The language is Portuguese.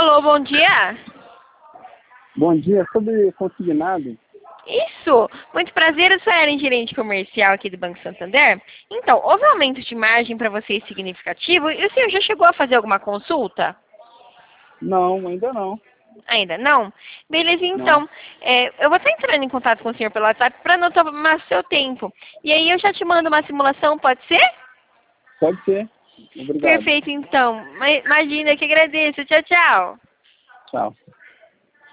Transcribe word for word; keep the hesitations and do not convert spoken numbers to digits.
Alô, bom dia. Bom dia, sobre consignado. Isso, muito prazer, eu sou a Ellen, gerente comercial aqui do Banco Santander. Então, houve um aumento de margem para vocês significativo e o senhor já chegou a fazer alguma consulta? Não, ainda não. Ainda não? Beleza, Não. então, é, eu vou estar entrando em contato com o senhor pelo WhatsApp para não tomar seu tempo. E aí eu já te mando uma simulação, pode ser? Pode ser. Obrigado. Perfeito, então. Ma- Imagina, que agradeço. Tchau, tchau. Tchau.